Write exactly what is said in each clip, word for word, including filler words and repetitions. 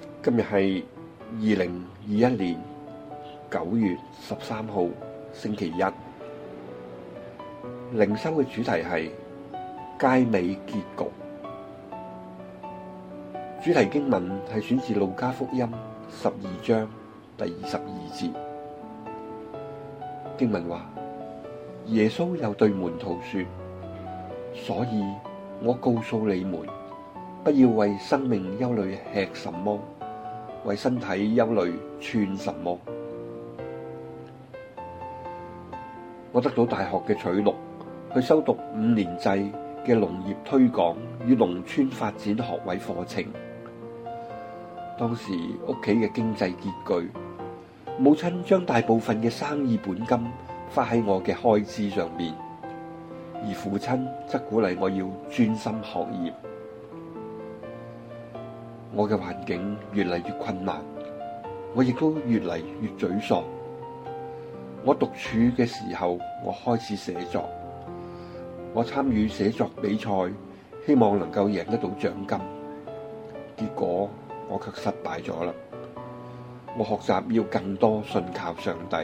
今日係二零二一年九月十三號星期一，靈修嘅主題係佳美結局。主題經文係選自路加福音十二章第二十二節。經文話：耶穌又對門徒說，所以我告訴你們，不要為生命憂慮吃什麼，為身體憂慮穿什麼。我得到大學嘅取錄，去修讀五年制嘅農業推廣與農村發展學位課程。當時屋企嘅經濟拮據，母親將大部分嘅生意本金花喺我嘅開支上面，而父親則鼓勵我要專心學業。我嘅環境越嚟越困難，我亦都越嚟越沮喪。我獨處嘅時候，我開始寫作。我參與寫作比賽，希望能夠贏得到獎金。結果我卻失敗咗啦。我學習要更多信靠上帝，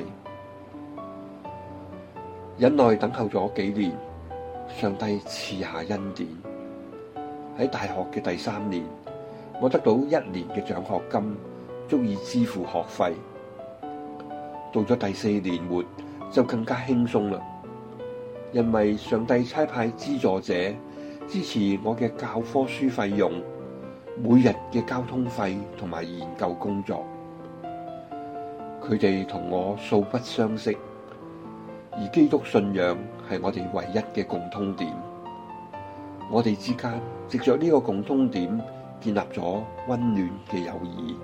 忍耐等候咗幾年，上帝賜下恩典。喺大學嘅第三年，我得到一年嘅獎學金，足以支付學費。到咗第四年末就更加輕鬆啦，因為上帝差派資助者支持我嘅教科書費用、每日嘅交通費同埋研究工作。佢哋同我素不相識，而基督信仰係我哋唯一嘅共通點。我哋之間藉着呢個共通點建立咗溫暖嘅友誼。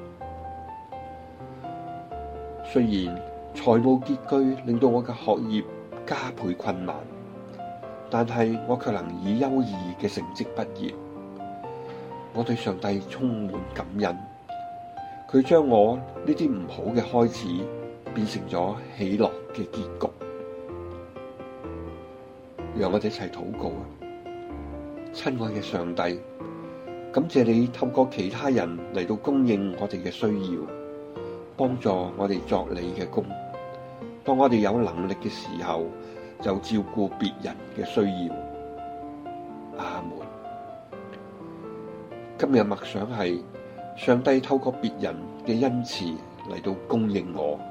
雖然財務拮據令到我嘅學業加倍困難，但係我卻能以優異嘅成績畢業。我對上帝充滿感恩，佢將我呢啲唔好嘅開始變成咗喜樂嘅結局。讓我哋一齊禱告啊！親愛嘅上帝，感謝你透過其他人嚟到供應我哋嘅需要，幫助我哋作你嘅工。當我哋有能力嘅時候，就照顧別人嘅需要。阿門。今日默想係上帝透過別人嘅恩賜嚟到供應我。